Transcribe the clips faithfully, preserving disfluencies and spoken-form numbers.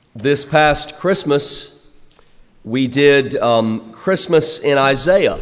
This past Christmas, we did um, Christmas in Isaiah.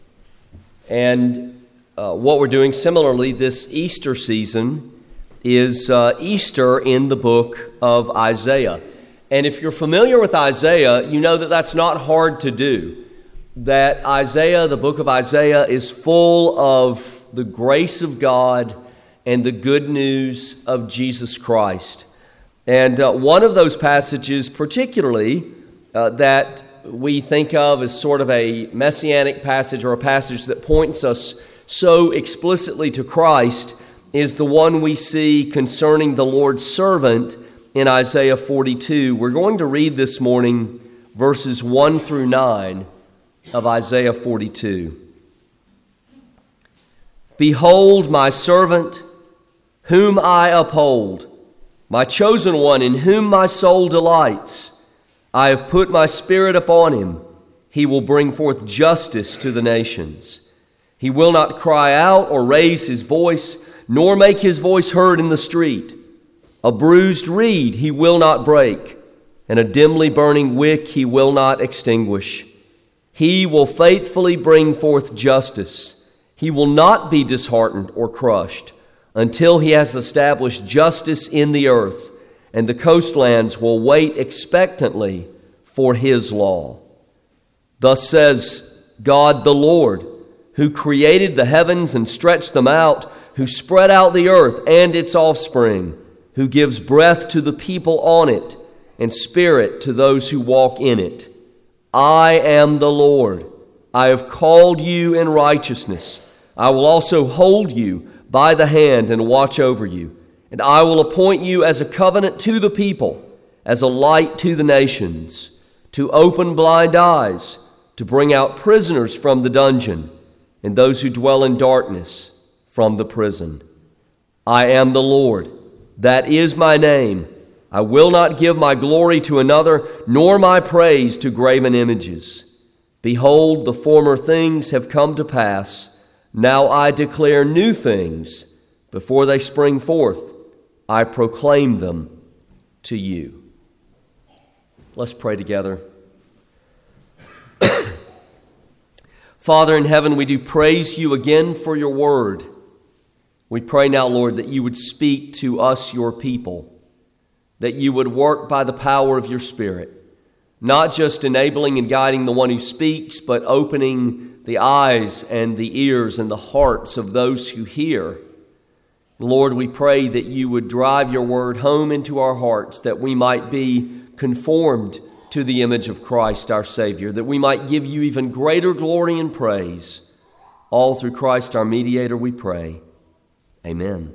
And uh, what we're doing similarly this Easter season is uh, Easter in the book of Isaiah. And if you're familiar with Isaiah, you know that that's not hard to do. That Isaiah, the book of Isaiah, is full of the grace of God and the good news of Jesus Christ. And uh, one of those passages particularly uh, that we think of as sort of a messianic passage or a passage that points us so explicitly to Christ is the one we see concerning the Lord's servant in Isaiah forty-two. We're going to read this morning verses one through nine of Isaiah forty-two. Behold my servant, whom I uphold, my chosen one, in whom my soul delights. I have put my spirit upon him. He will bring forth justice to the nations. He will not cry out or raise his voice, nor make his voice heard in the street. A bruised reed he will not break, and a dimly burning wick he will not extinguish. He will faithfully bring forth justice. He will not be disheartened or crushed until he has established justice in the earth, and the coastlands will wait expectantly for his law. Thus says God the Lord, who created the heavens and stretched them out, who spread out the earth and its offspring, who gives breath to the people on it, and spirit to those who walk in it. I am the Lord. I have called you in righteousness. I will also hold you by the hand and watch over you. And I will appoint you as a covenant to the people, as a light to the nations, to open blind eyes, to bring out prisoners from the dungeon, and those who dwell in darkness from the prison. I am the Lord. That is my name. I will not give my glory to another, nor my praise to graven images. Behold, the former things have come to pass. Now I declare new things. Before they spring forth, I proclaim them to you. Let's pray together. Father in heaven, we do praise you again for your word. We pray now, Lord, that you would speak to us, your people, that you would work by the power of your Spirit, not just enabling and guiding the one who speaks, but opening the eyes and the ears and the hearts of those who hear. Lord, we pray that you would drive your word home into our hearts, that we might be conformed to the image of Christ our Savior, that we might give you even greater glory and praise. All through Christ our mediator we pray. Amen.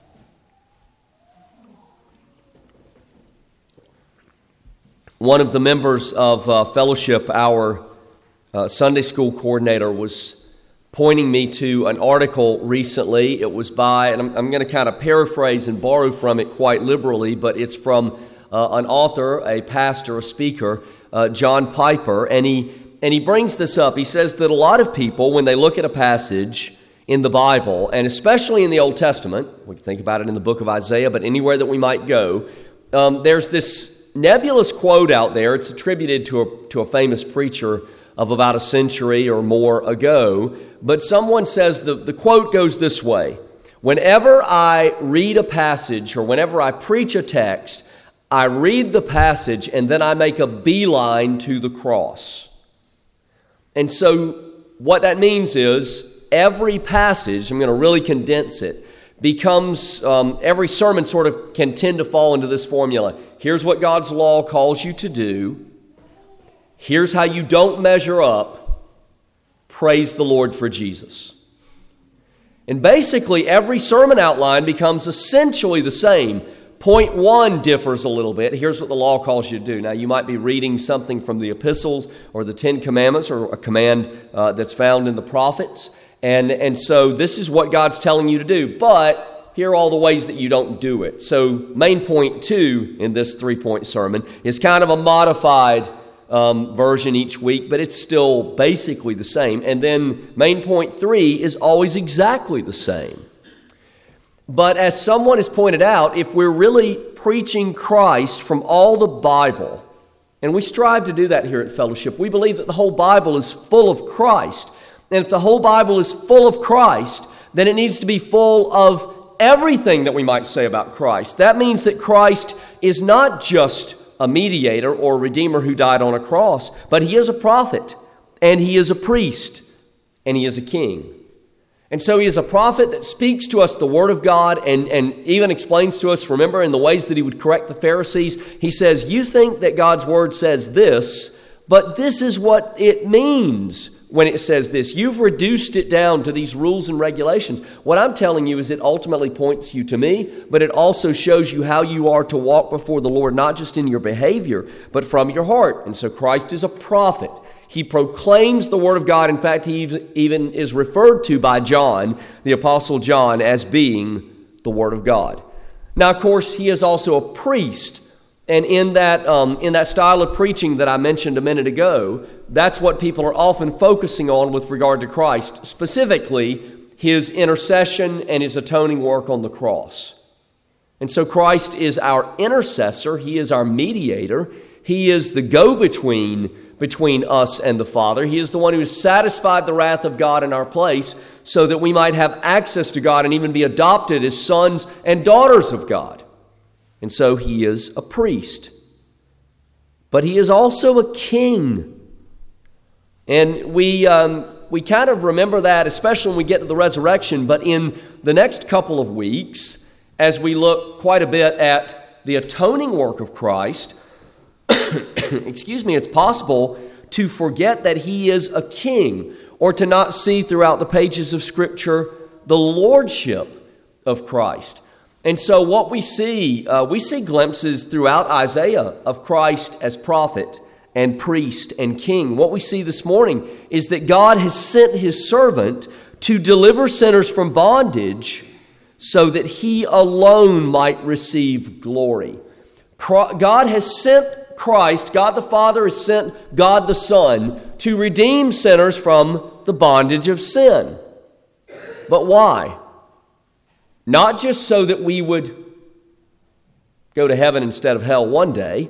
One of the members of uh, fellowship, our uh, Sunday school coordinator, was pointing me to an article recently. It was by, and I'm, I'm going to kind of paraphrase and borrow from it quite liberally, but it's from uh, an author, a pastor, a speaker, uh, John Piper, and he and he brings this up. He says that a lot of people, when they look at a passage in the Bible, and especially in the Old Testament, we can think about it in the book of Isaiah, but anywhere that we might go, um, there's this nebulous quote out there. It's attributed to a, to a famous preacher of about a century or more ago, but someone says the, the quote goes this way: whenever I read a passage or whenever I preach a text, I read the passage and then I make a beeline to the cross. And so what that means is every passage, I'm going to really condense it, becomes, um, every sermon sort of can tend to fall into this formula. Here's what God's law calls you to do. Here's how you don't measure up. Praise the Lord for Jesus. And basically every sermon outline becomes essentially the same. Point one differs a little bit. Here's what the law calls you to do. Now, you might be reading something from the epistles or the Ten Commandments or a command uh, that's found in the prophets. And, and so this is what God's telling you to do. But here are all the ways that you don't do it. So main point two in this three-point sermon is kind of a modified um, version each week, but it's still basically the same. And then main point three is always exactly the same. But as someone has pointed out, if we're really preaching Christ from all the Bible, and we strive to do that here at Fellowship, we believe that the whole Bible is full of Christ. And if the whole Bible is full of Christ, then it needs to be full of everything that we might say about Christ. That means that Christ is not just a mediator or a redeemer who died on a cross, but he is a prophet, and he is a priest, and he is a king. And so he is a prophet that speaks to us the word of God and, and even explains to us, remember, in the ways that he would correct the Pharisees. He says, you think that God's word says this, but this is what it means when it says this. You've reduced it down to these rules and regulations. What I'm telling you is it ultimately points you to me, but it also shows you how you are to walk before the Lord, not just in your behavior, but from your heart. And so Christ is a prophet. He proclaims the word of God. In fact, he even is referred to by John, the Apostle John, as being the word of God. Now, of course, he is also a priest. And in that, um, in that style of preaching that I mentioned a minute ago, that's what people are often focusing on with regard to Christ, specifically his intercession and his atoning work on the cross. And so Christ is our intercessor. He is our mediator. He is the go-between between us and the Father. He is the one who has satisfied the wrath of God in our place so that we might have access to God and even be adopted as sons and daughters of God. And so he is a priest. But he is also a king. And we um, we kind of remember that, especially when we get to the resurrection. But in the next couple of weeks, as we look quite a bit at the atoning work of Christ, excuse me, it's possible to forget that he is a king, or to not see throughout the pages of Scripture the lordship of Christ. And so what we see, uh, we see glimpses throughout Isaiah of Christ as prophet and priest and king. What we see this morning is that God has sent his servant to deliver sinners from bondage so that he alone might receive glory. God has sent Christ, God the Father has sent God the Son to redeem sinners from the bondage of sin. But why? Not just so that we would go to heaven instead of hell one day.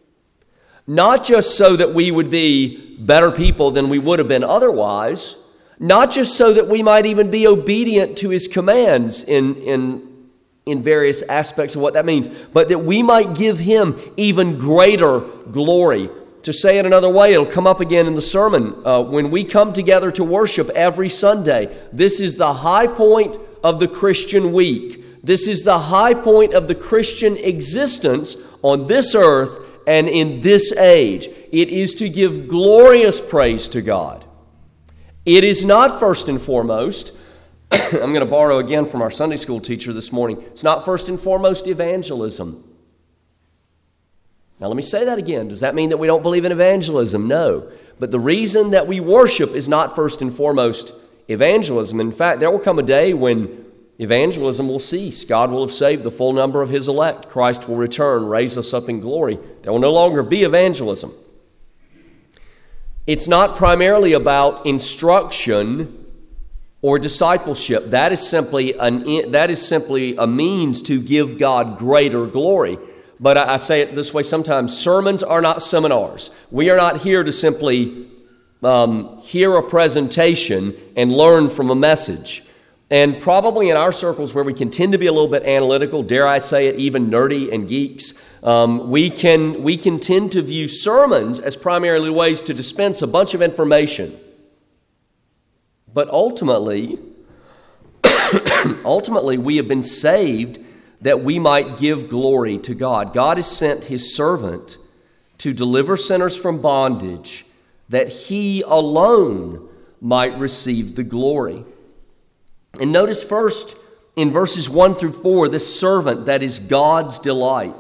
Not just so that we would be better people than we would have been otherwise. Not just so that we might even be obedient to his commands in, in, in various aspects of what that means, but that we might give him even greater glory. To say it another way, it'll come up again in the sermon. Uh, when we come together to worship every Sunday, this is the high point of the Christian week. This is the high point of the Christian existence on this earth and in this age. It is to give glorious praise to God. It is not first and foremost, I'm going to borrow again from our Sunday school teacher this morning, it's not first and foremost evangelism. Now let me say that again. Does that mean that we don't believe in evangelism? No. But the reason that we worship is not first and foremost evangelism. In fact, there will come a day when evangelism will cease. God will have saved the full number of his elect. Christ will return, raise us up in glory. There will no longer be evangelism. It's not primarily about instruction or discipleship. That is simply an, that is simply a means to give God greater glory. But I, I say it this way sometimes, sermons are not seminars. We are not here to simply um, hear a presentation and learn from a message. And probably in our circles where we can tend to be a little bit analytical, dare I say it, even nerdy and geeks, um, we can we can tend to view sermons as primarily ways to dispense a bunch of information. But ultimately, ultimately we have been saved that we might give glory to God. God has sent his servant to deliver sinners from bondage, that he alone might receive the glory. And notice first in verses one through four, this servant that is God's delight.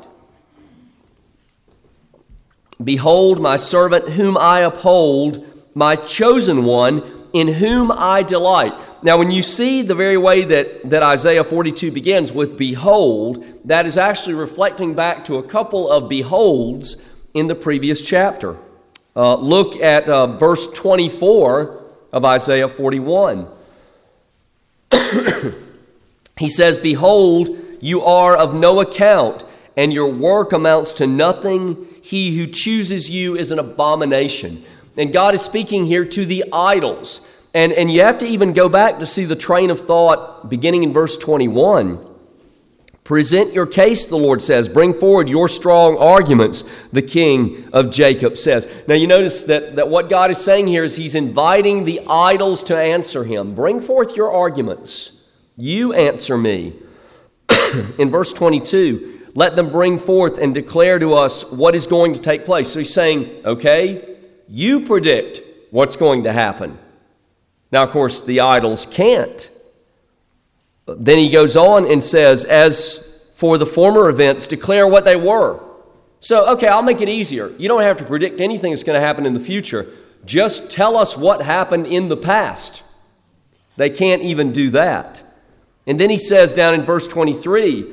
Behold, my servant whom I uphold, my chosen one, in whom I delight. Now, when you see the very way that, that Isaiah forty-two begins with behold, that is actually reflecting back to a couple of beholds in the previous chapter. Uh, look at uh, verse twenty-four of Isaiah forty-one. He says, behold, you are of no account, and your work amounts to nothing. He who chooses you is an abomination. And God is speaking here to the idols. And, and you have to even go back to see the train of thought beginning in verse twenty-one. Present your case, the Lord says. Bring forward your strong arguments, the King of Jacob says. Now you notice that, that what God is saying here is he's inviting the idols to answer him. Bring forth your arguments. You answer me. In verse twenty-two, let them bring forth and declare to us what is going to take place. So he's saying, okay, you predict what's going to happen. Now, of course, the idols can't. Then he goes on and says, as for the former events, declare what they were. So, okay, I'll make it easier. You don't have to predict anything that's going to happen in the future. Just tell us what happened in the past. They can't even do that. And then he says down in verse twenty-three,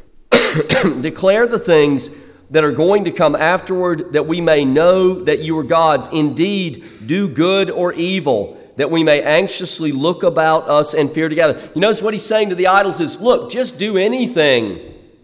declare the things that are going to come afterward, that we may know that you are God's. Indeed, do good or evil, that we may anxiously look about us and fear together. You notice what he's saying to the idols is, look, just do anything.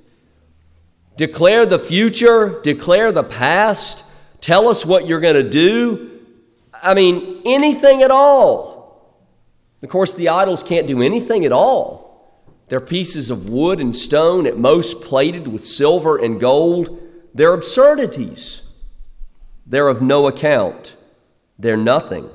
Declare the future, declare the past, tell us what you're going to do. I mean, anything at all. Of course, the idols can't do anything at all. They're pieces of wood and stone, at most plated with silver and gold. They're absurdities. They're of no account. They're nothing.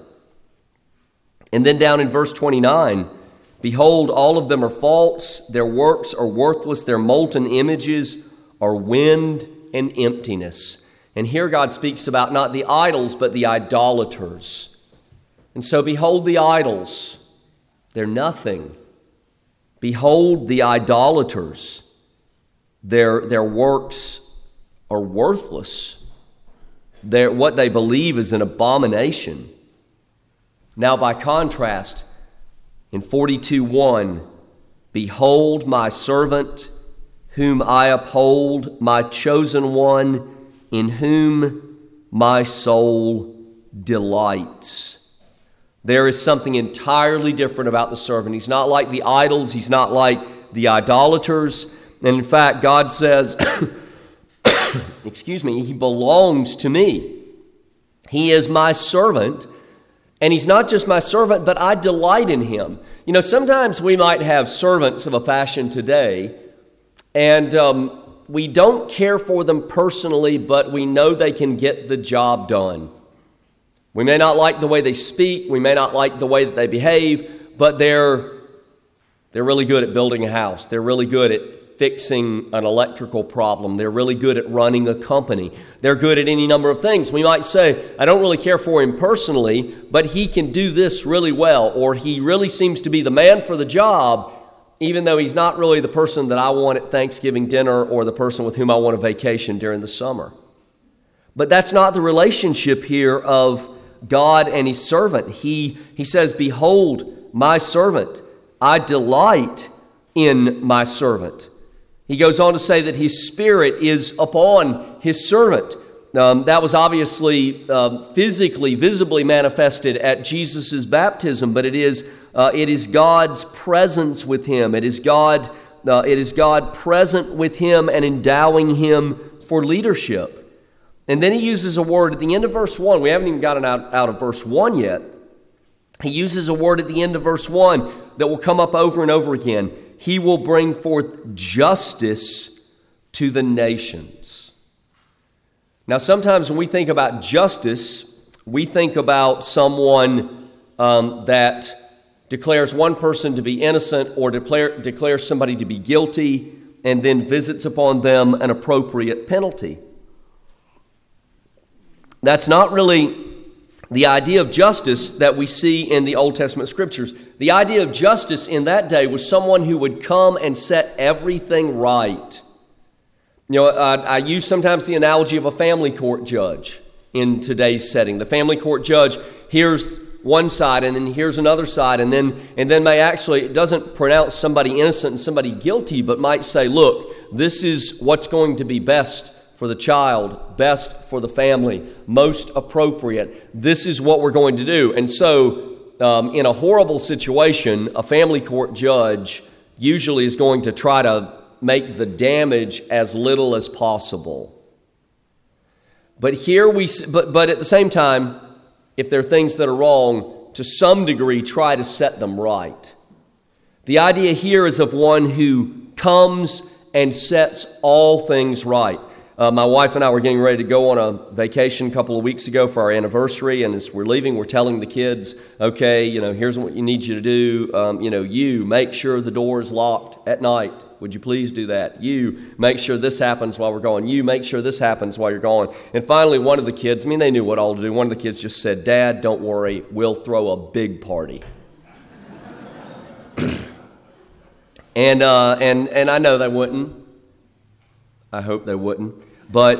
And then down in verse twenty-nine, behold, all of them are false. Their works are worthless. Their molten images are wind and emptiness. And here God speaks about not the idols, but the idolaters. And so behold the idols. They're nothing. Behold the idolaters. Their, their works are worthless. Their, what they believe is an abomination. Now, by contrast, in forty-two one, behold my servant, whom I uphold, my chosen one, in whom my soul delights. There is something entirely different about the servant. He's not like the idols. He's not like the idolaters. And in fact, God says, excuse me, he belongs to me. He is my servant. And he's not just my servant, but I delight in him. You know, sometimes we might have servants of a fashion today, and um, we don't care for them personally, but we know they can get the job done. We may not like the way they speak, we may not like the way that they behave, but they're they're really good at building a house. They're really good at fixing an electrical problem. They're really good at running a company. They're good at any number of things. We might say, I don't really care for him personally, but he can do this really well, or he really seems to be the man for the job, even though he's not really the person that I want at Thanksgiving dinner or the person with whom I want a vacation during the summer. But that's not the relationship here of God and his servant. He, he says, behold, my servant, I delight in my servant. He goes on to say that his spirit is upon his servant. Um, that was obviously um, physically, visibly manifested at Jesus' baptism, but it is uh, it is God's presence with him. It is God. Uh, it is God present with him and endowing him for leadership. And then he uses a word at the end of verse one. We haven't even gotten out, out of verse one yet. He uses a word at the end of verse one that will come up over and over again. He will bring forth justice to the nations. Now, sometimes when we think about justice, we think about someone um, that declares one person to be innocent or declare, declares somebody to be guilty and then visits upon them an appropriate penalty. That's not really the idea of justice that we see in the Old Testament scriptures. The idea of justice in that day was someone who would come and set everything right. You know, I, I use sometimes the analogy of a family court judge in today's setting. The family court judge hears one side and then hears another side, and then and then may actually, it doesn't pronounce somebody innocent and somebody guilty, but might say, look, this is what's going to be best for the child, best for the family, most appropriate. This is what we're going to do. And so, um, in a horrible situation, a family court judge usually is going to try to make the damage as little as possible. But here we, but, but at the same time, if there are things that are wrong, to some degree, try to set them right. The idea here is of one who comes and sets all things right. Uh, my wife and I were getting ready to go on a vacation a couple of weeks ago for our anniversary, and as we're leaving, we're telling the kids, okay, you know, here's what you need you to do. Um, you know, you make sure the door is locked at night. Would you please do that? You make sure this happens while we're going. You make sure this happens while you're going. And finally, one of the kids, I mean, they knew what all to do. One of the kids just said, Dad, don't worry, we'll throw a big party. and, uh, and, and I know they wouldn't. I hope they wouldn't. But,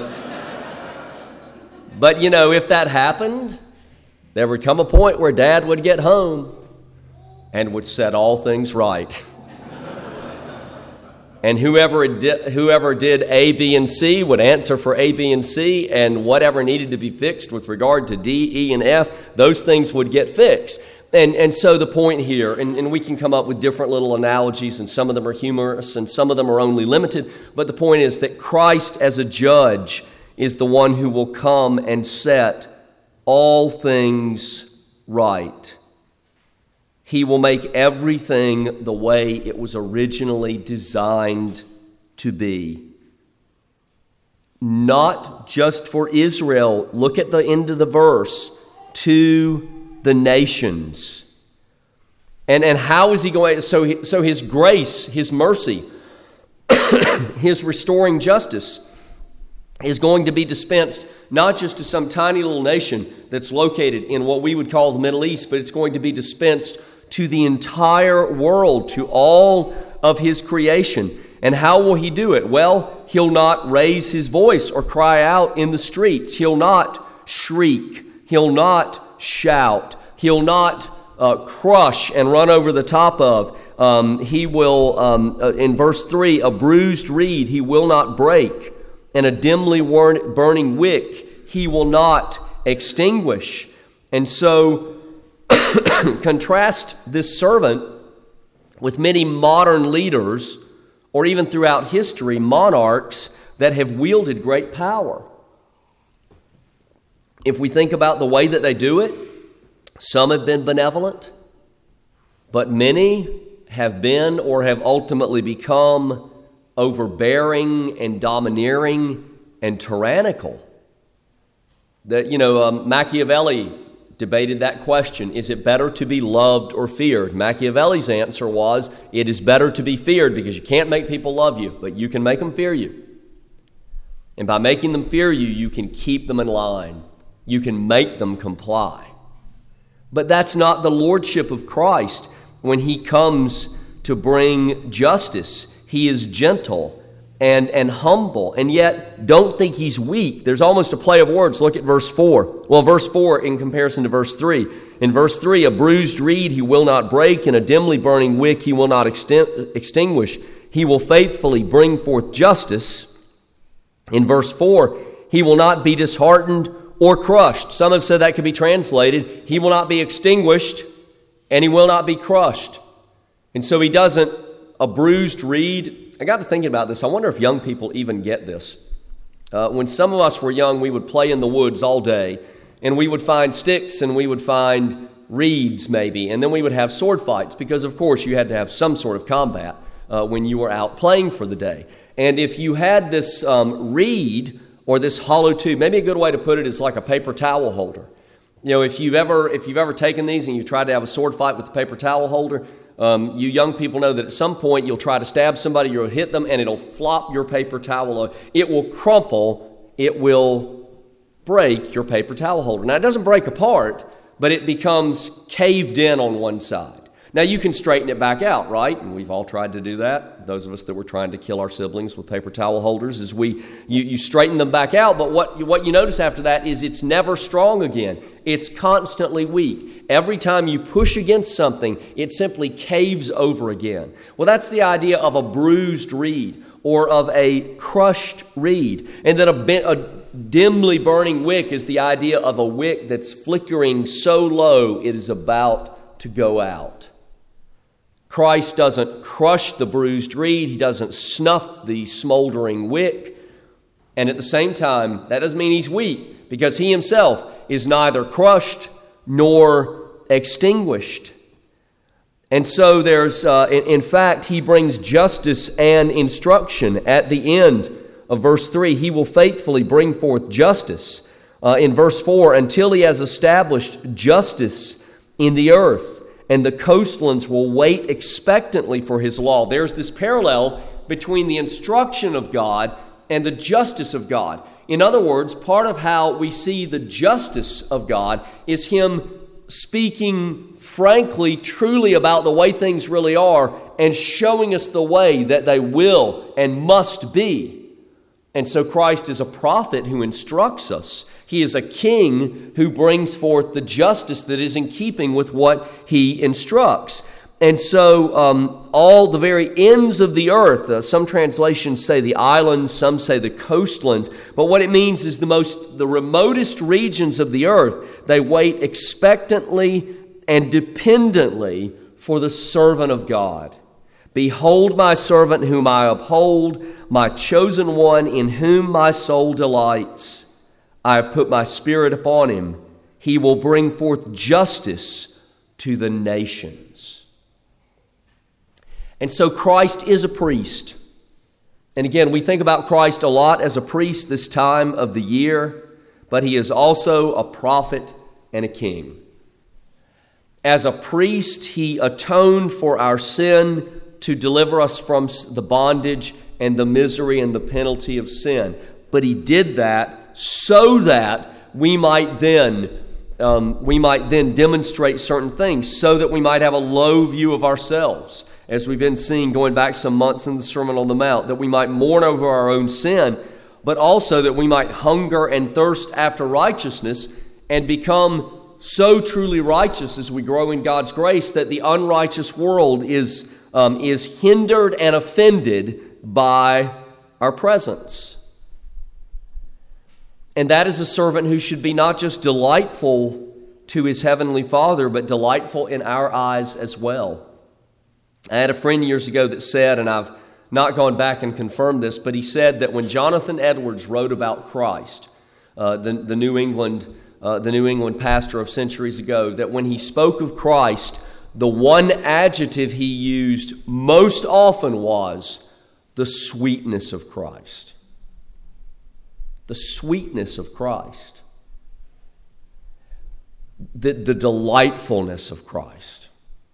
but you know, if that happened, there would come a point where Dad would get home and would set all things right. And whoever did, whoever did A, B, and C would answer for A, B, and C, and whatever needed to be fixed with regard to D, E, and F, those things would get fixed. And and so the point here, and, and we can come up with different little analogies, and some of them are humorous, and some of them are only limited, but the point is that Christ as a judge is the one who will come and set all things right. He will make everything the way it was originally designed to be. Not just for Israel. Look at the end of the verse. To the nations. And, and how is he going to, so, he, so his grace, his mercy, his restoring justice is going to be dispensed not just to some tiny little nation that's located in what we would call the Middle East, but it's going to be dispensed to the entire world, to all of his creation. And how will he do it? Well, he'll not raise his voice or cry out in the streets. He'll not shriek. He'll not shout. He'll not uh, crush and run over the top of. Um, he will, um, uh, in verse three, a bruised reed he will not break, and a dimly burning wick he will not extinguish. And so, contrast this servant with many modern leaders, or even throughout history, monarchs that have wielded great power. If we think about the way that they do it, some have been benevolent, but many have been or have ultimately become overbearing and domineering and tyrannical. That, you know, um, Machiavelli debated that question. Is it better to be loved or feared? Machiavelli's answer was, it is better to be feared because you can't make people love you, but you can make them fear you. And by making them fear you, you can keep them in line. You can make them comply. But that's not the lordship of Christ when he comes to bring justice. He is gentle and, and humble, and yet don't think he's weak. There's almost a play of words. Look at verse four. Well, verse four in comparison to verse three. In verse three, a bruised reed he will not break, and a dimly burning wick he will not extinguish. He will faithfully bring forth justice. In verse four, he will not be disheartened or crushed. Some have said that could be translated, he will not be extinguished and he will not be crushed. And so he doesn't, a bruised reed. I got to thinking about this. I wonder if young people even get this. Uh, when some of us were young, we would play in the woods all day, and we would find sticks and we would find reeds maybe, and then we would have sword fights because, of course, you had to have some sort of combat uh, when you were out playing for the day. And if you had this um, reed or this hollow tube, maybe a good way to put it is like a paper towel holder. You know, if you've ever if you've ever taken these and you tried to have a sword fight with the paper towel holder, um, you young people know that at some point you'll try to stab somebody, you'll hit them, and it'll flop your paper towel. It will crumple. It will break your paper towel holder. Now, it doesn't break apart, but it becomes caved in on one side. Now, you can straighten it back out, right? And we've all tried to do that. Those of us that were trying to kill our siblings with paper towel holders, is we you, you straighten them back out. But what, what you notice after that is it's never strong again. It's constantly weak. Every time you push against something, it simply caves over again. Well, that's the idea of a bruised reed or of a crushed reed. And then a, a dimly burning wick is the idea of a wick that's flickering so low it is about to go out. Christ doesn't crush the bruised reed. He doesn't snuff the smoldering wick. And at the same time, that doesn't mean he's weak, because he himself is neither crushed nor extinguished. And so there's, uh, in, in fact, he brings justice and instruction at the end of verse three. He will faithfully bring forth justice. Uh, in verse four, until he has established justice in the earth, and the coastlands will wait expectantly for his law. There's this parallel between the instruction of God and the justice of God. In other words, part of how we see the justice of God is him speaking frankly, truly about the way things really are and showing us the way that they will and must be. And so Christ is a prophet who instructs us. He is a king who brings forth the justice that is in keeping with what he instructs. And so um, all the very ends of the earth, uh, some translations say the islands, some say the coastlands, but what it means is the most, the remotest regions of the earth, they wait expectantly and dependently for the servant of God. Behold my servant whom I uphold, my chosen one in whom my soul delights. I have put my spirit upon him. He will bring forth justice to the nations. And so Christ is a priest. And again, we think about Christ a lot as a priest this time of the year, but he is also a prophet and a king. As a priest, he atoned for our sin to deliver us from the bondage and the misery and the penalty of sin. But he did that so that we might then um, we might then demonstrate certain things, so that we might have a low view of ourselves, as we've been seeing going back some months in the Sermon on the Mount, that we might mourn over our own sin, but also that we might hunger and thirst after righteousness and become so truly righteous as we grow in God's grace that the unrighteous world is um, is hindered and offended by our presence. And that is a servant who should be not just delightful to his heavenly Father, but delightful in our eyes as well. I had a friend years ago that said, and I've not gone back and confirmed this, but he said that when Jonathan Edwards wrote about Christ, uh, the, the New England uh, the New England pastor of centuries ago, that when he spoke of Christ, the one adjective he used most often was the sweetness of Christ. The sweetness of Christ. The, the delightfulness of Christ.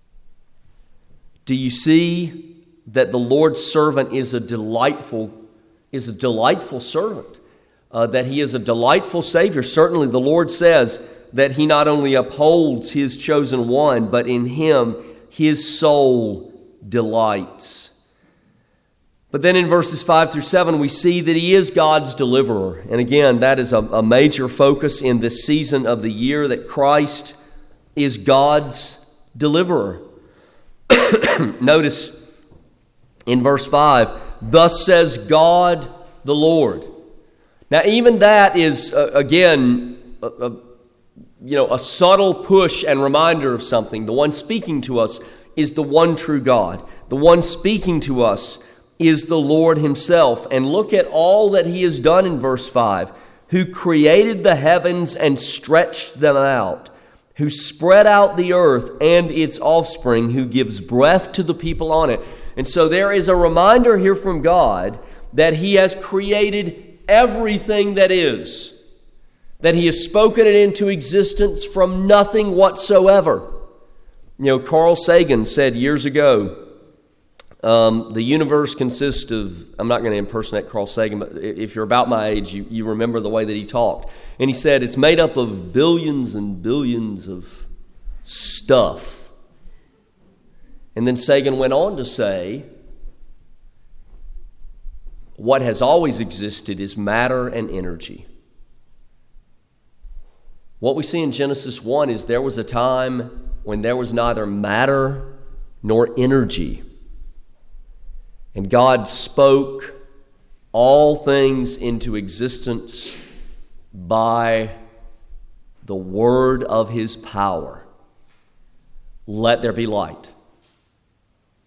Do you see that the Lord's servant is a delightful, is a delightful servant? Uh, that he is a delightful Savior. Certainly the Lord says that he not only upholds his chosen one, but in him his soul delights. But then in verses five through seven, we see that he is God's deliverer. And again, that is a, a major focus in this season of the year, that Christ is God's deliverer. Notice in verse five, thus says God the Lord. Now even that is, uh, again, a, a, you know, a subtle push and reminder of something. The one speaking to us is the one true God. The one speaking to us is the Lord himself. And look at all that he has done in verse five. Who created the heavens and stretched them out. Who spread out the earth and its offspring. Who gives breath to the people on it. And so there is a reminder here from God that he has created everything that is. That he has spoken it into existence from nothing whatsoever. You know, Carl Sagan said years ago, Um, the universe consists of, I'm not going to impersonate Carl Sagan, but if you're about my age, you, you remember the way that he talked. And he said it's made up of billions and billions of stuff. And then Sagan went on to say, what has always existed is matter and energy. What we see in Genesis one is there was a time when there was neither matter nor energy. And God spoke all things into existence by the word of his power. Let there be light.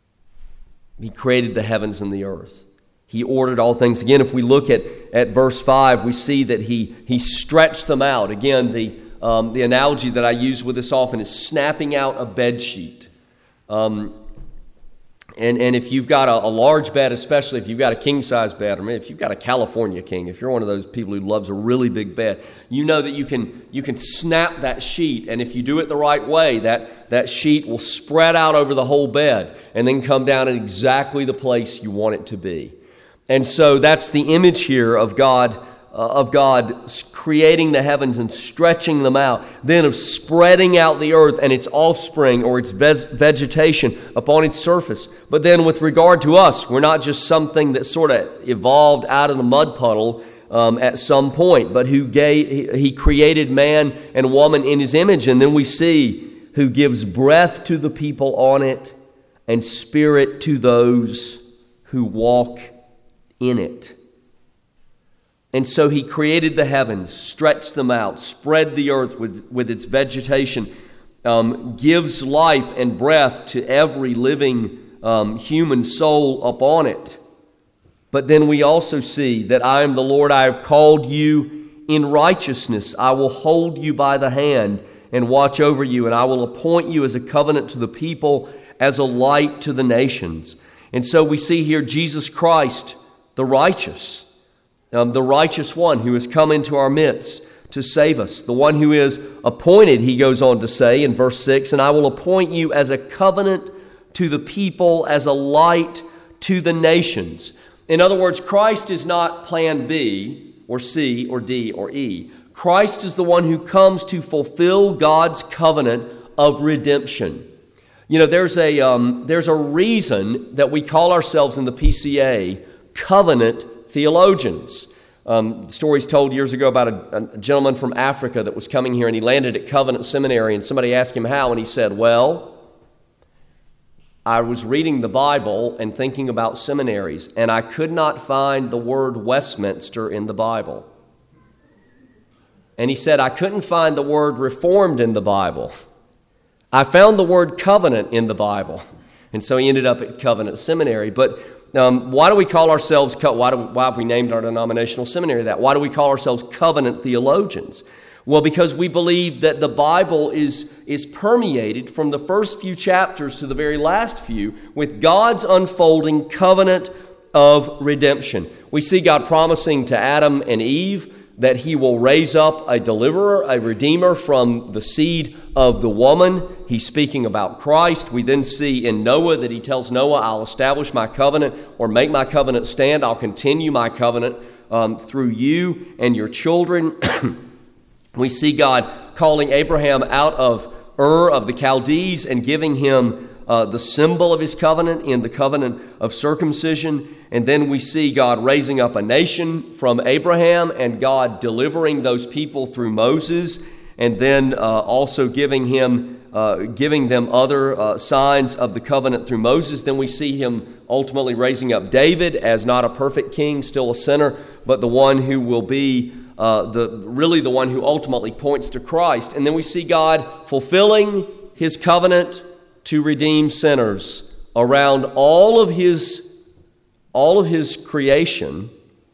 He created the heavens and the earth. He ordered all things. Again, if we look at, at verse five, we see that he, he stretched them out. Again, the, um, the analogy that I use with this often is snapping out a bed sheet. Um, and, and if you've got a, a large bed, especially if you've got a king-size bed, or maybe if you've got a California king, if you're one of those people who loves a really big bed, you know that you can you can snap that sheet, and if you do it the right way, that, that sheet will spread out over the whole bed and then come down at exactly the place you want it to be. And so that's the image here of God, uh, of God creating the heavens and stretching them out, then of spreading out the earth and its offspring or its ve- vegetation upon its surface. But then with regard to us, we're not just something that sort of evolved out of the mud puddle um, at some point, but who gave, he created man and woman in his image. And then we see who gives breath to the people on it and spirit to those who walk in it. And so he created the heavens, stretched them out, spread the earth with, with its vegetation, um, gives life and breath to every living um, human soul upon it. But then we also see that I am the Lord, I have called you in righteousness. I will hold you by the hand and watch over you, and I will appoint you as a covenant to the people, as a light to the nations. And so we see here Jesus Christ, the righteous, um, the righteous one who has come into our midst to save us, the one who is appointed, he goes on to say in verse six, and I will appoint you as a covenant to the people, as a light to the nations. In other words, Christ is not plan B or C or D or E. Christ is the one who comes to fulfill God's covenant of redemption. You know, there's a um, there's a reason that we call ourselves in the P C A covenant theologians. Um, stories told years ago about a, a gentleman from Africa that was coming here, and he landed at Covenant Seminary, and somebody asked him how, and he said, well, I was reading the Bible and thinking about seminaries, and I could not find the word Westminster in the Bible. And he said, I couldn't find the word Reformed in the Bible. I found the word covenant in the Bible. And so he ended up at Covenant Seminary. But um, why do we call ourselves, why, do we, why have we named our denominational seminary that? Why do we call ourselves covenant theologians? Well, because we believe that the Bible is, is permeated from the first few chapters to the very last few with God's unfolding covenant of redemption. We see God promising to Adam and Eve that he will raise up a deliverer, a redeemer from the seed of the woman. He's speaking about Christ. We then see in Noah that he tells Noah, I'll establish my covenant or make my covenant stand. I'll continue my covenant um, through you and your children. We see God calling Abraham out of Ur of the Chaldees and giving him uh, the symbol of his covenant in the covenant of circumcision. And then we see God raising up a nation from Abraham and God delivering those people through Moses, and then uh, also giving him, uh, giving them other uh, signs of the covenant through Moses. Then we see him ultimately raising up David as not a perfect king, still a sinner, but the one who will be uh, the really the one who ultimately points to Christ. And then we see God fulfilling his covenant to redeem sinners around all of his all of his creation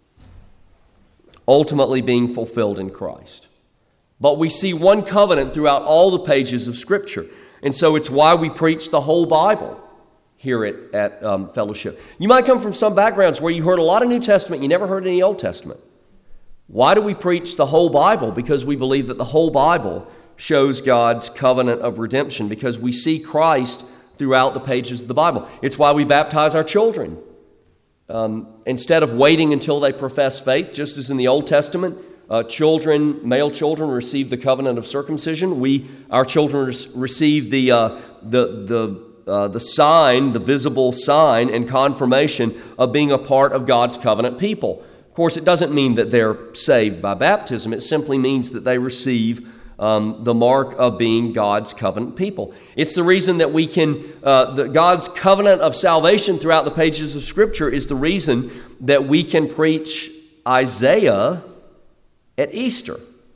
ultimately being fulfilled in Christ. But we see one covenant throughout all the pages of Scripture. And so it's why we preach the whole Bible here at, at um, Fellowship. You might come from some backgrounds where you heard a lot of New Testament, you never heard any Old Testament. Why do we preach the whole Bible? Because we believe that the whole Bible shows God's covenant of redemption, because we see Christ throughout the pages of the Bible. It's why we baptize our children. Um, instead of waiting until they profess faith, just as in the Old Testament, uh, children, male children receive the covenant of circumcision. We, our children, receive the uh, the the uh, the sign, the visible sign and confirmation of being a part of God's covenant people. Of course, it doesn't mean that they're saved by baptism. It simply means that they receive Um, the mark of being God's covenant people. It's the reason that we can, uh, the, God's covenant of salvation throughout the pages of Scripture is the reason that we can preach Isaiah at Easter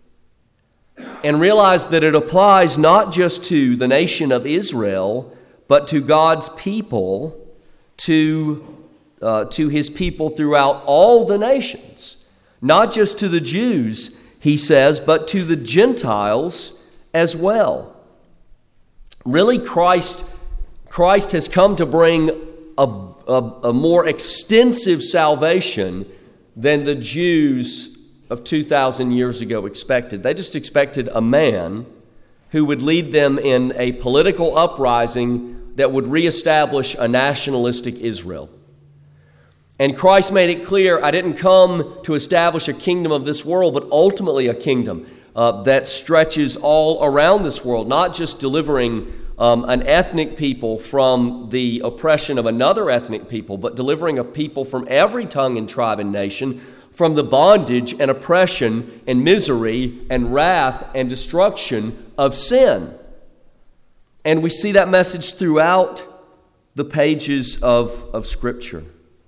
and realize that it applies not just to the nation of Israel, but to God's people to, uh, to his people throughout all the nations, not just to the Jews, he says, but to the Gentiles as well. Really, Christ, Christ has come to bring a, a, a more extensive salvation than the Jews of two thousand years ago expected. They just expected a man who would lead them in a political uprising that would reestablish a nationalistic Israel. And Christ made it clear, I didn't come to establish a kingdom of this world, but ultimately a kingdom uh, that stretches all around this world, not just delivering um, an ethnic people from the oppression of another ethnic people, but delivering a people from every tongue and tribe and nation from the bondage and oppression and misery and wrath and destruction of sin. And we see that message throughout the pages of, of Scripture.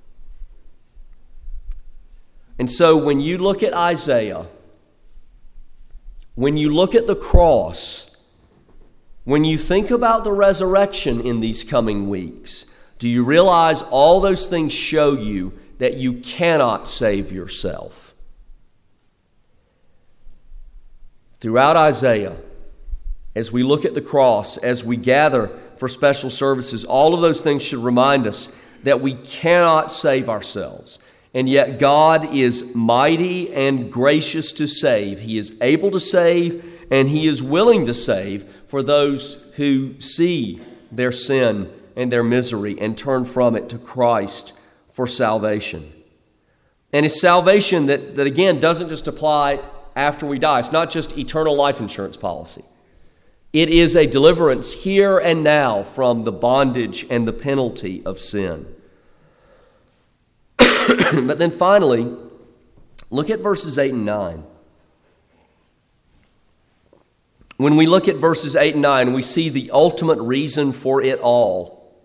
And so when you look at Isaiah, when you look at the cross, when you think about the resurrection in these coming weeks, do you realize all those things show you that you cannot save yourself? Throughout Isaiah, as we look at the cross, as we gather for special services, all of those things should remind us that we cannot save ourselves. And yet God is mighty and gracious to save. He is able to save, and He is willing to save for those who see their sin and their misery and turn from it to Christ for salvation. And it's salvation that, that again, doesn't just apply after we die. It's not just eternal life insurance policy. It is a deliverance here and now from the bondage and the penalty of sin. But then finally, look at verses eight and nine. When we look at verses eight and nine, we see the ultimate reason for it all.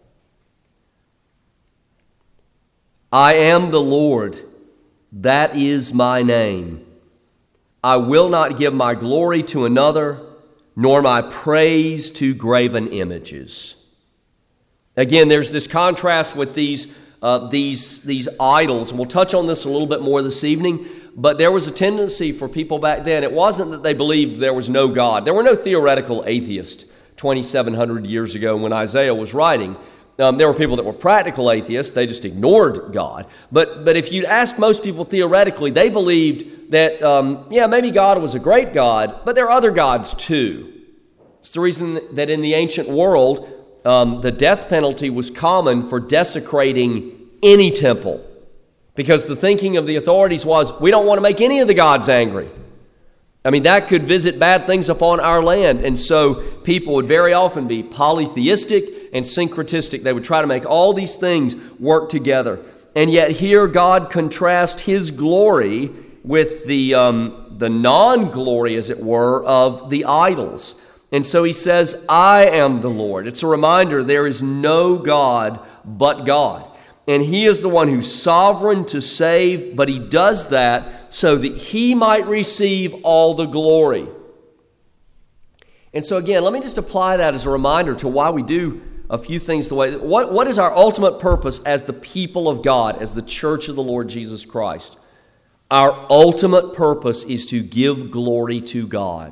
I am the Lord, that is my name. I will not give my glory to another, nor my praise to graven images. Again, there's this contrast with these Uh, these, these idols. And we'll touch on this a little bit more this evening, but there was a tendency for people back then. It wasn't that they believed there was no God. There were no theoretical atheists twenty-seven hundred years ago when Isaiah was writing. Um, there were people that were practical atheists. They just ignored God. But, but if you'd ask most people theoretically, they believed that, um, yeah, maybe God was a great God, but there are other gods too. It's the reason that in the ancient world, Um, the death penalty was common for desecrating any temple, because the thinking of the authorities was, we don't want to make any of the gods angry. I mean, that could visit bad things upon our land. And so people would very often be polytheistic and syncretistic. They would try to make all these things work together. And yet here God contrasts His glory with the, um, the non-glory, as it were, of the idols. And so He says, I am the Lord. It's a reminder there is no God but God. And He is the one who's sovereign to save, but He does that so that He might receive all the glory. And so again, let me just apply that as a reminder to why we do a few things the way. What, what is our ultimate purpose as the people of God, as the church of the Lord Jesus Christ? Our ultimate purpose is to give glory to God.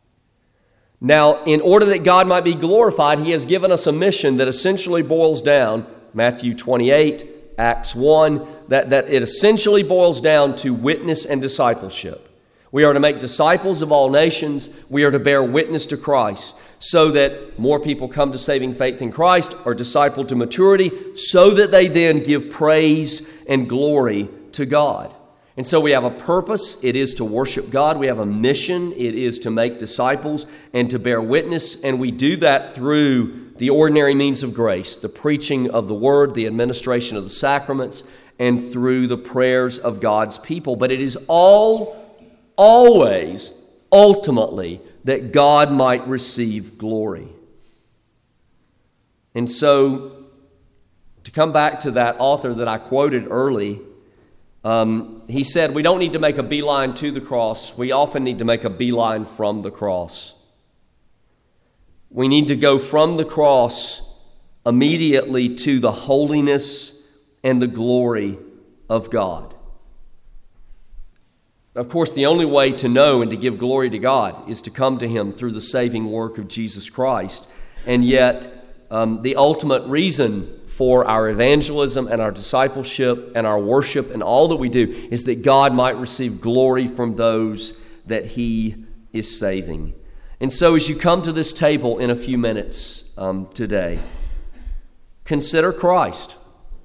Now, in order that God might be glorified, He has given us a mission that essentially boils down, Matthew twenty-eight, Acts one, that, that it essentially boils down to witness and discipleship. We are to make disciples of all nations. We are to bear witness to Christ so that more people come to saving faith in Christ, are discipled to maturity, so that they then give praise and glory to God. And so we have a purpose. It is to worship God. We have a mission. It is to make disciples and to bear witness. And we do that through the ordinary means of grace, the preaching of the word, the administration of the sacraments, and through the prayers of God's people. But it is all, always, ultimately, that God might receive glory. And so, to come back to that author that I quoted early, Um, he said, we don't need to make a beeline to the cross. We often need to make a beeline from the cross. We need to go from the cross immediately to the holiness and the glory of God. Of course, the only way to know and to give glory to God is to come to Him through the saving work of Jesus Christ. And yet, um, the ultimate reason for our evangelism and our discipleship and our worship and all that we do is that God might receive glory from those that He is saving. And so as you come to this table in a few minutes um, today, consider Christ.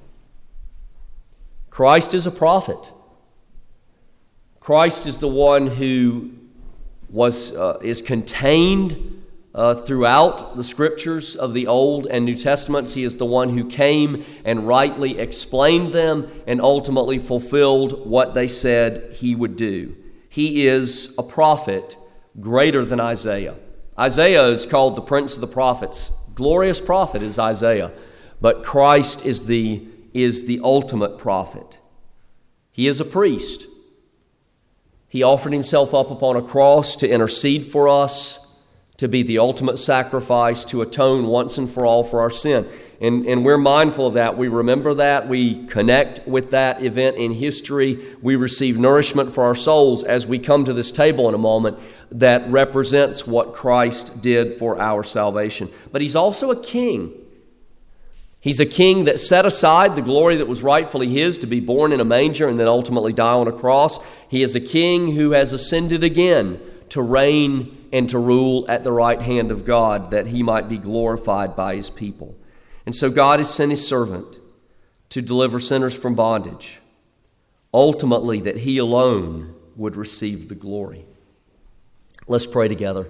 Christ is a prophet. Christ is the one who was uh, is contained Uh, throughout the scriptures of the Old and New Testaments. He is the one who came and rightly explained them and ultimately fulfilled what they said He would do. He is a prophet greater than Isaiah. Isaiah is called the Prince of the Prophets. Glorious prophet is Isaiah, but Christ is the, is the ultimate prophet. He is a priest. He offered Himself up upon a cross to intercede for us, to be the ultimate sacrifice, to atone once and for all for our sin. And, and we're mindful of that. We remember that. We connect with that event in history. We receive nourishment for our souls as we come to this table in a moment that represents what Christ did for our salvation. But He's also a king. He's a king that set aside the glory that was rightfully His to be born in a manger and then ultimately die on a cross. He is a king who has ascended again to reign and to rule at the right hand of God, that He might be glorified by His people. And so God has sent His servant to deliver sinners from bondage, ultimately that He alone would receive the glory. Let's pray together.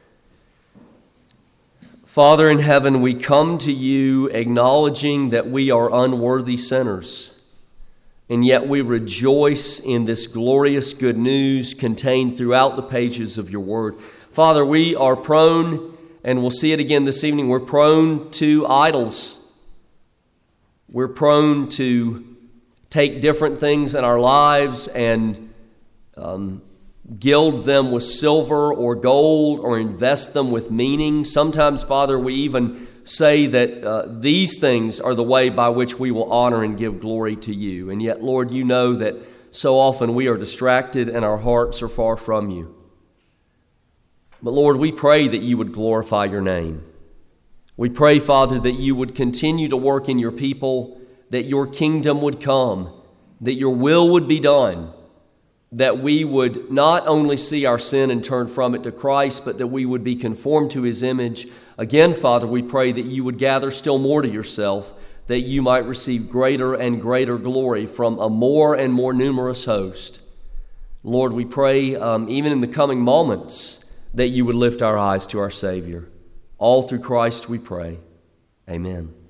Father in heaven, we come to You acknowledging that we are unworthy sinners, and yet we rejoice in this glorious good news contained throughout the pages of Your Word. Father, we are prone, and we'll see it again this evening, we're prone to idols. We're prone to take different things in our lives and um, gild them with silver or gold or invest them with meaning. Sometimes, Father, we even say that uh, these things are the way by which we will honor and give glory to You. And yet, Lord, You know that so often we are distracted and our hearts are far from You. But Lord, we pray that You would glorify Your name. We pray, Father, that You would continue to work in Your people, that Your kingdom would come, that Your will would be done, that we would not only see our sin and turn from it to Christ, but that we would be conformed to His image. Again, Father, we pray that You would gather still more to Yourself, that You might receive greater and greater glory from a more and more numerous host. Lord, we pray, um, even in the coming moments, that You would lift our eyes to our Savior. All through Christ we pray. Amen.